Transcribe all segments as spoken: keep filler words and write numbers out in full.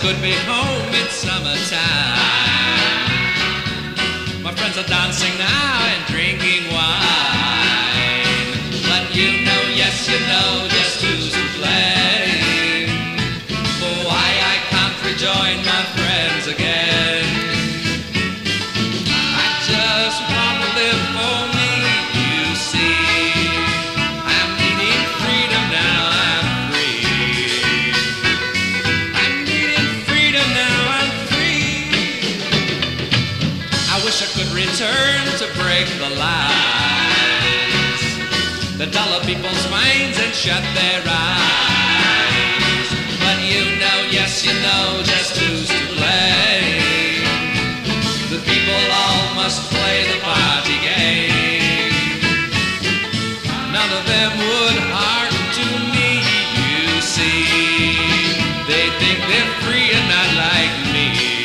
could be home in summertime. My friends are dancing now and drinking wine. But you know, yes, you know just who's to blame for why I can't rejoin my friends again. I just want to live for me, you see. I'm needing freedom now, I'm free. I'm needing freedom now, I'm free. I wish I could return to break the lies that dull up people's minds and shut their eyes. But you know, yes, you know just who's to blame. The people all must play the party game. None of them would hearken to me, you see. They think they're free and not like me.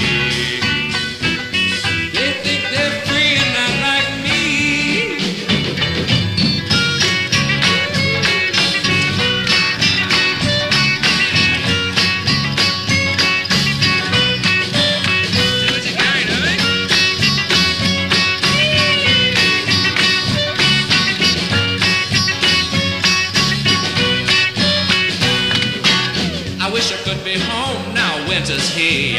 They think they're free and not like me. I wish I could be home now, winter's here.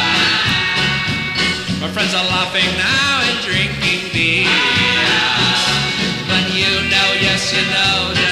My friends are laughing now and drinking beer. But you know, yes, you know.